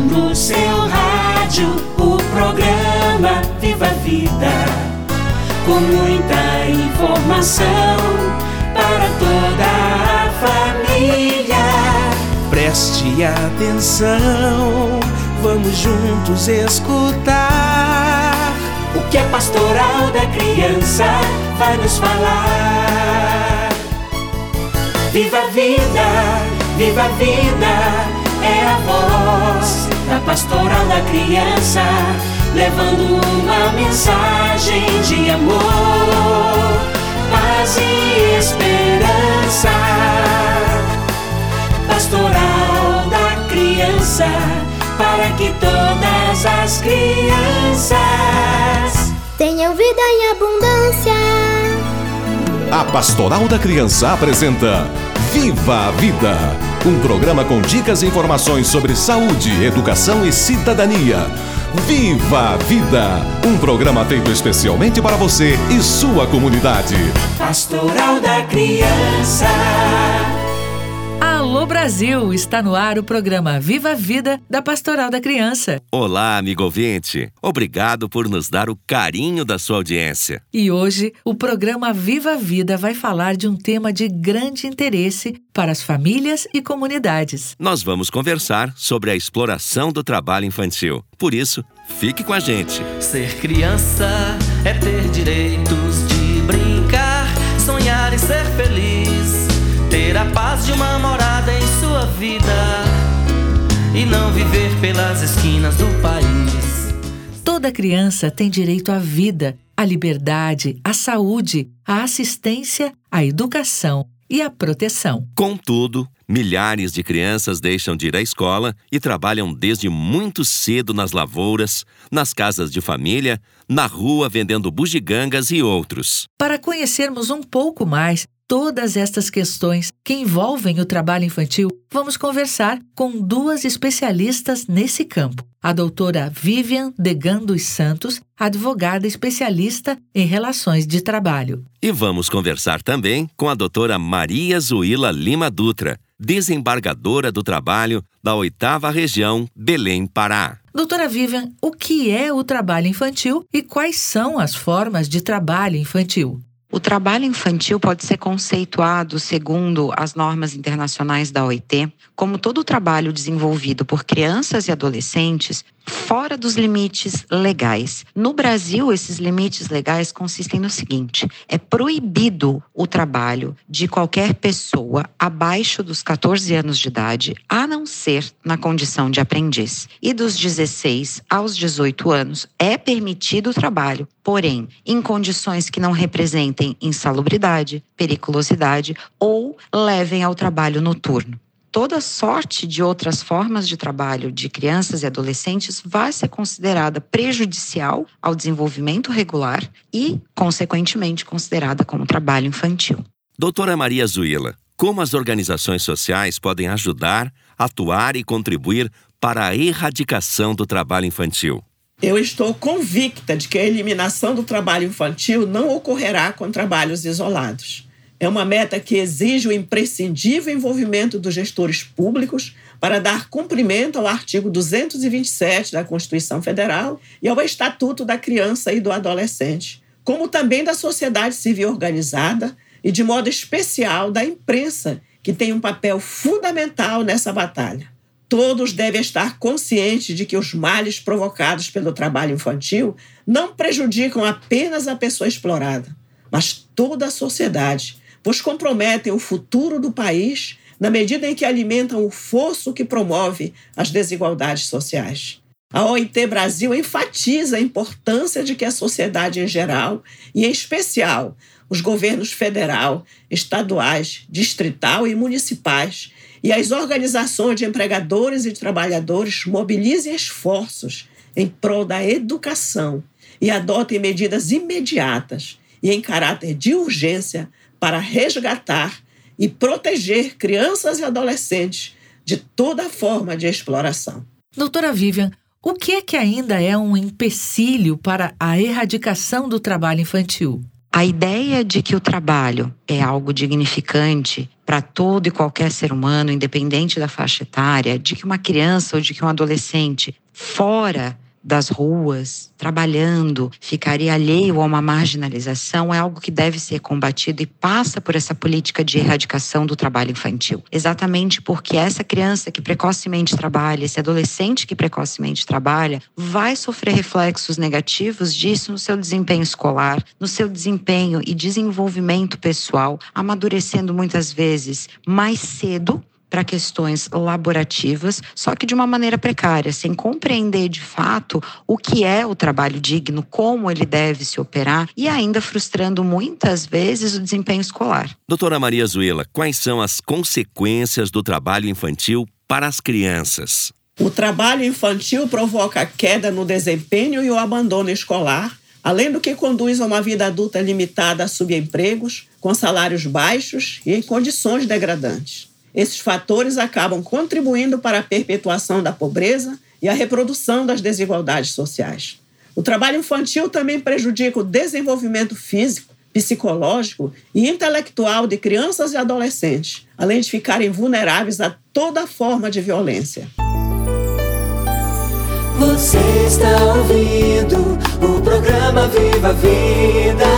No seu rádio, o programa Viva a Vida, com muita informação para toda a família. Preste atenção, vamos juntos escutar o que a Pastoral da Criança vai nos falar. Viva a vida, viva a vida, é a voz da Pastoral da Criança, levando uma mensagem de amor, paz e esperança. Pastoral da Criança, para que todas as crianças tenham vida em abundância. A Pastoral da Criança apresenta Viva a Vida, um programa com dicas e informações sobre saúde, educação e cidadania. Viva a Vida, um programa feito especialmente para você e sua comunidade. Pastoral da Criança. Alô Brasil, está no ar o programa Viva a Vida da Pastoral da Criança. Olá, amigo ouvinte. Obrigado por nos dar o carinho da sua audiência. E hoje, o programa Viva a Vida vai falar de um tema de grande interesse para as famílias e comunidades. Nós vamos conversar sobre a exploração do trabalho infantil. Por isso, fique com a gente. Ser criança é ter direitos de brincar, sonhar e ser feliz, ter a paz de uma morada em sua vida e não viver pelas esquinas do país. Toda criança tem direito à vida, à liberdade, à saúde, à assistência, à educação e à proteção. Contudo, milhares de crianças deixam de ir à escola e trabalham desde muito cedo nas lavouras, nas casas de família, na rua vendendo bugigangas e outros. Para conhecermos um pouco mais todas estas questões que envolvem o trabalho infantil, vamos conversar com duas especialistas nesse campo. A doutora Vivian Degan dos Santos, advogada especialista em relações de trabalho. E vamos conversar também com a doutora Maria Zuila Lima Dutra, desembargadora do trabalho da 8ª Região, Belém, Pará. Doutora Vivian, o que é o trabalho infantil e quais são as formas de trabalho infantil? O trabalho infantil pode ser conceituado, segundo as normas internacionais da OIT, como todo trabalho desenvolvido por crianças e adolescentes fora dos limites legais. No Brasil, esses limites legais consistem no seguinte: é proibido o trabalho de qualquer pessoa abaixo dos 14 anos de idade, a não ser na condição de aprendiz. E dos 16 aos 18 anos é permitido o trabalho, porém, em condições que não representem insalubridade, periculosidade ou levem ao trabalho noturno. Toda sorte de outras formas de trabalho de crianças e adolescentes vai ser considerada prejudicial ao desenvolvimento regular e, consequentemente, considerada como trabalho infantil. Doutora Maria Zuila, como as organizações sociais podem ajudar, atuar e contribuir para a erradicação do trabalho infantil? Eu estou convicta de que a eliminação do trabalho infantil não ocorrerá com trabalhos isolados. É uma meta que exige o imprescindível envolvimento dos gestores públicos para dar cumprimento ao artigo 227 da Constituição Federal e ao Estatuto da Criança e do Adolescente, como também da sociedade civil organizada e, de modo especial, da imprensa, que tem um papel fundamental nessa batalha. Todos devem estar conscientes de que os males provocados pelo trabalho infantil não prejudicam apenas a pessoa explorada, mas toda a sociedade, pois comprometem o futuro do país na medida em que alimentam o fosso que promove as desigualdades sociais. A OIT Brasil enfatiza a importância de que a sociedade em geral, e em especial os governos federal, estaduais, distrital e municipais, e as organizações de empregadores e de trabalhadores mobilizem esforços em prol da educação e adotem medidas imediatas e em caráter de urgência para resgatar e proteger crianças e adolescentes de toda forma de exploração. Doutora Vivian, o que ainda é um empecilho para a erradicação do trabalho infantil? A ideia de que o trabalho é algo dignificante para todo e qualquer ser humano, independente da faixa etária, de que uma criança ou de que um adolescente fora das ruas, trabalhando, ficaria alheio a uma marginalização, é algo que deve ser combatido e passa por essa política de erradicação do trabalho infantil. Exatamente porque essa criança que precocemente trabalha, esse adolescente que precocemente trabalha, vai sofrer reflexos negativos disso no seu desempenho escolar, no seu desempenho e desenvolvimento pessoal, amadurecendo muitas vezes mais cedo para questões laborativas, só que de uma maneira precária, sem compreender de fato o que é o trabalho digno, como ele deve se operar e ainda frustrando muitas vezes o desempenho escolar. Doutora Maria Zuela, quais são as consequências do trabalho infantil para as crianças? O trabalho infantil provoca queda no desempenho e o abandono escolar, além do que conduz a uma vida adulta limitada a subempregos, com salários baixos e em condições degradantes. Esses fatores acabam contribuindo para a perpetuação da pobreza e a reprodução das desigualdades sociais. O trabalho infantil também prejudica o desenvolvimento físico, psicológico e intelectual de crianças e adolescentes, além de ficarem vulneráveis a toda forma de violência. Você está ouvindo o programa Viva a Vida.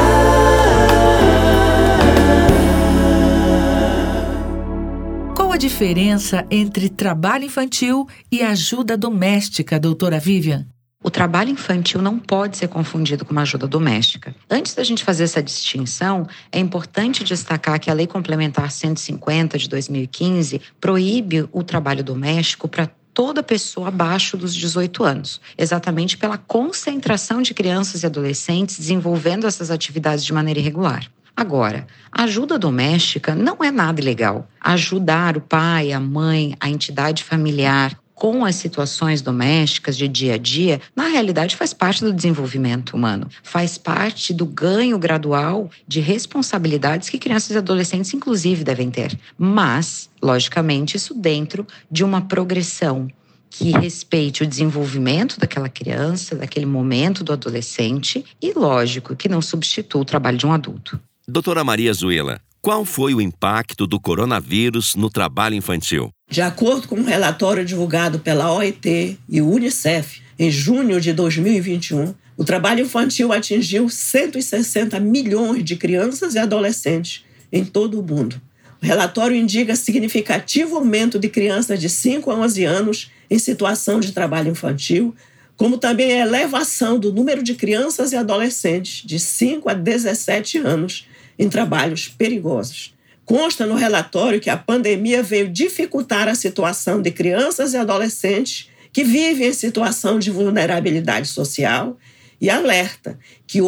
Qual a diferença entre trabalho infantil e ajuda doméstica, doutora Vivian? O trabalho infantil não pode ser confundido com uma ajuda doméstica. Antes da gente fazer essa distinção, é importante destacar que a Lei Complementar 150 de 2015 proíbe o trabalho doméstico para toda pessoa abaixo dos 18 anos, exatamente pela concentração de crianças e adolescentes desenvolvendo essas atividades de maneira irregular. Agora, a ajuda doméstica não é nada ilegal. Ajudar o pai, a mãe, a entidade familiar com as situações domésticas de dia a dia, na realidade faz parte do desenvolvimento humano. Faz parte do ganho gradual de responsabilidades que crianças e adolescentes, inclusive, devem ter. Mas, logicamente, isso dentro de uma progressão que respeite o desenvolvimento daquela criança, daquele momento do adolescente e, lógico, que não substitua o trabalho de um adulto. Doutora Maria Zuela, qual foi o impacto do coronavírus no trabalho infantil? De acordo com um relatório divulgado pela OIT e o Unicef, em junho de 2021, o trabalho infantil atingiu 160 milhões de crianças e adolescentes em todo o mundo. O relatório indica significativo aumento de crianças de 5 a 11 anos em situação de trabalho infantil, como também a elevação do número de crianças e adolescentes de 5 a 17 anos em trabalhos perigosos. Consta no relatório que a pandemia veio dificultar a situação de crianças e adolescentes que vivem em situação de vulnerabilidade social e alerta que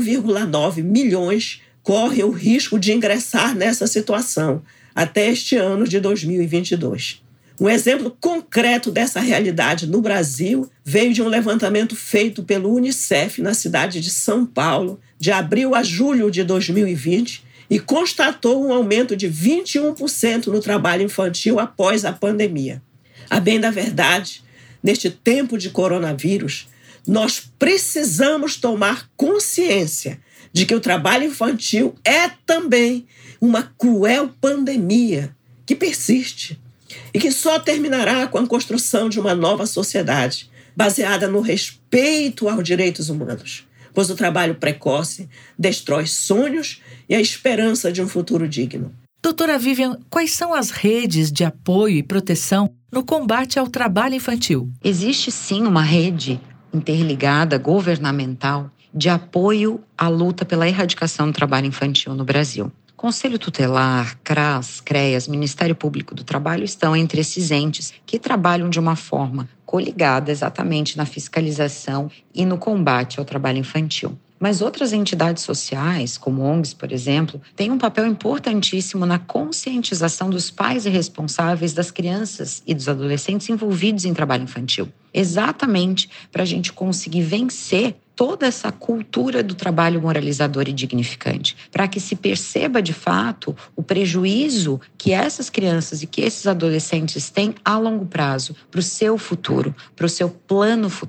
8,9 milhões correm o risco de ingressar nessa situação até este ano de 2022. Um exemplo concreto dessa realidade no Brasil veio de um levantamento feito pelo Unicef na cidade de São Paulo, de abril a julho de 2020, e constatou um aumento de 21% no trabalho infantil após a pandemia. A bem da verdade, neste tempo de coronavírus, nós precisamos tomar consciência de que o trabalho infantil é também uma cruel pandemia que persiste e que só terminará com a construção de uma nova sociedade baseada no respeito aos direitos humanos, pois o trabalho precoce destrói sonhos e a esperança de um futuro digno. Doutora Vivian, quais são as redes de apoio e proteção no combate ao trabalho infantil? Existe sim uma rede interligada governamental de apoio à luta pela erradicação do trabalho infantil no Brasil. Conselho Tutelar, CRAS, CREAS, Ministério Público do Trabalho estão entre esses entes que trabalham de uma forma coligada exatamente na fiscalização e no combate ao trabalho infantil. Mas outras entidades sociais, como ONGs, por exemplo, têm um papel importantíssimo na conscientização dos pais e responsáveis das crianças e dos adolescentes envolvidos em trabalho infantil. Exatamente para a gente conseguir vencer toda essa cultura do trabalho moralizador e dignificante, para que se perceba de fato o prejuízo que essas crianças e que esses adolescentes têm a longo prazo para o seu futuro, para o seu plano futuro.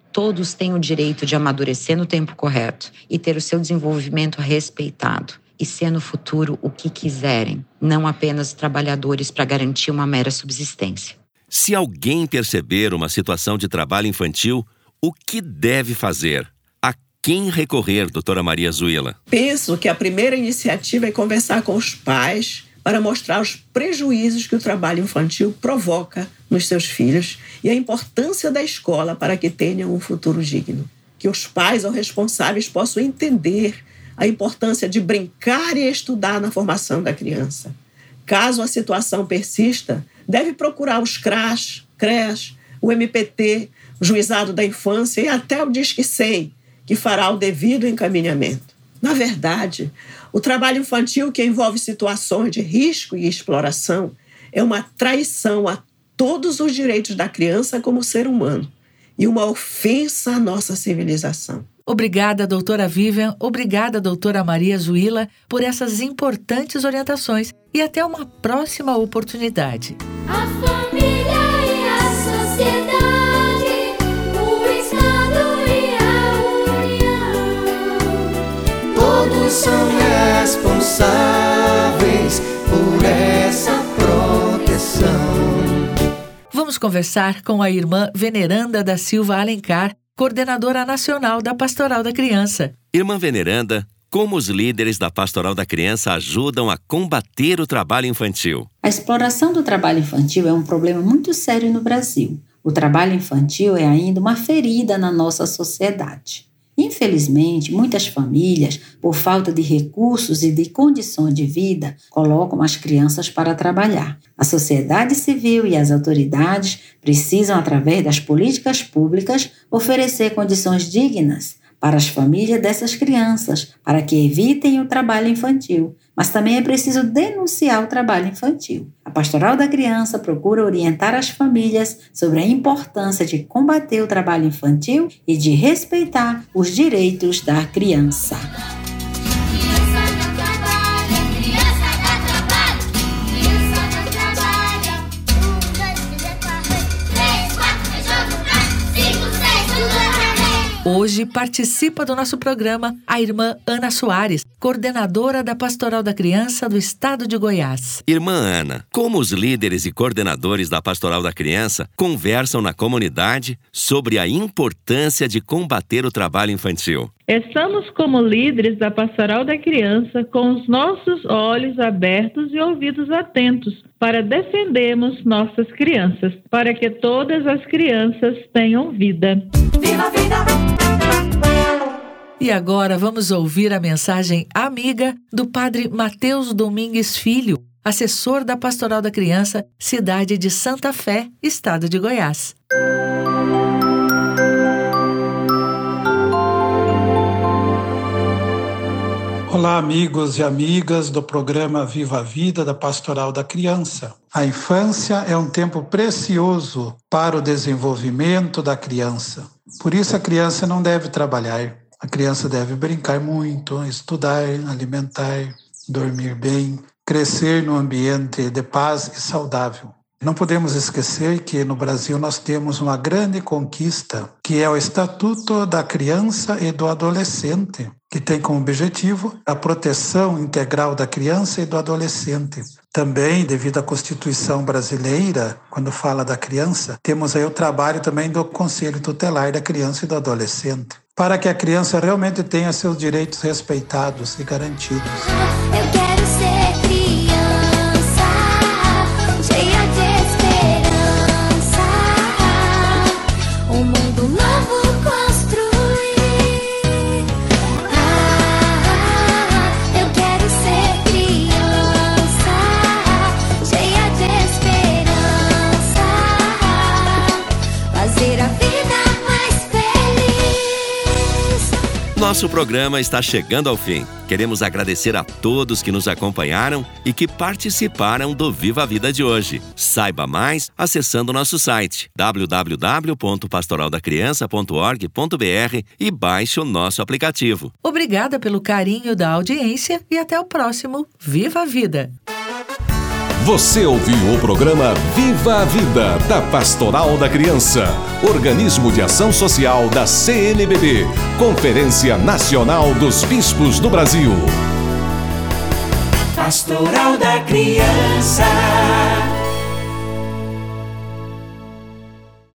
Todos têm o direito de amadurecer no tempo correto e ter o seu desenvolvimento respeitado e ser no futuro o que quiserem, não apenas trabalhadores para garantir uma mera subsistência. Se alguém perceber uma situação de trabalho infantil, o que deve fazer? A quem recorrer, doutora Maria Zuila? Penso que a primeira iniciativa é conversar com os pais para mostrar os prejuízos que o trabalho infantil provoca nos seus filhos e a importância da escola para que tenham um futuro digno. Que os pais ou responsáveis possam entender a importância de brincar e estudar na formação da criança. Caso a situação persista, deve procurar os CRAS, o MPT, o Juizado da Infância e até o Disque 100, que fará o devido encaminhamento. Na verdade, o trabalho infantil que envolve situações de risco e exploração é uma traição a todos os direitos da criança como ser humano e uma ofensa à nossa civilização. Obrigada, doutora Vivian, obrigada, doutora Maria Zuila, por essas importantes orientações e até uma próxima oportunidade. A família e a sociedade, o Estado e a União, todos são responsáveis por essa proteção. Vamos conversar com a irmã Veneranda da Silva Alencar, coordenadora nacional da Pastoral da Criança. Irmã Veneranda, como os líderes da Pastoral da Criança ajudam a combater o trabalho infantil? A exploração do trabalho infantil é um problema muito sério no Brasil. O trabalho infantil é ainda uma ferida na nossa sociedade. Infelizmente, muitas famílias, por falta de recursos e de condições de vida, colocam as crianças para trabalhar. A sociedade civil e as autoridades precisam, através das políticas públicas, oferecer condições dignas para as famílias dessas crianças, para que evitem o trabalho infantil. Mas também é preciso denunciar o trabalho infantil. A Pastoral da Criança procura orientar as famílias sobre a importância de combater o trabalho infantil e de respeitar os direitos da criança. Hoje participa do nosso programa a irmã Ana Soares, coordenadora da Pastoral da Criança do Estado de Goiás. Irmã Ana, como os líderes e coordenadores da Pastoral da Criança conversam na comunidade sobre a importância de combater o trabalho infantil? Estamos como líderes da Pastoral da Criança com os nossos olhos abertos e ouvidos atentos para defendermos nossas crianças, para que todas as crianças tenham vida. Viva a vida! E agora vamos ouvir a mensagem amiga do padre Mateus Domingues Filho, assessor da Pastoral da Criança, cidade de Santa Fé, estado de Goiás. Olá, amigos e amigas do programa Viva a Vida da Pastoral da Criança. A infância é um tempo precioso para o desenvolvimento da criança. Por isso a criança não deve trabalhar. A criança deve brincar muito, estudar, alimentar, dormir bem, crescer num ambiente de paz e saudável. Não podemos esquecer que no Brasil nós temos uma grande conquista, que é o Estatuto da Criança e do Adolescente, que tem como objetivo a proteção integral da criança e do adolescente. Também, devido à Constituição brasileira, quando fala da criança, temos aí o trabalho também do Conselho Tutelar da Criança e do Adolescente, para que a criança realmente tenha seus direitos respeitados e garantidos. Eu quero ser criança, cheia de esperança, um mundo novo construir. Eu quero ser criança, cheia de esperança, fazer a vida mais feliz. Nosso programa está chegando ao fim. Queremos agradecer a todos que nos acompanharam e que participaram do Viva a Vida de hoje. Saiba mais acessando nosso site www.pastoraldacriança.org.br e baixe o nosso aplicativo. Obrigada pelo carinho da audiência e até o próximo Viva a Vida! Você ouviu o programa Viva a Vida, da Pastoral da Criança, organismo de ação social da CNBB, Conferência Nacional dos Bispos do Brasil. Pastoral da Criança.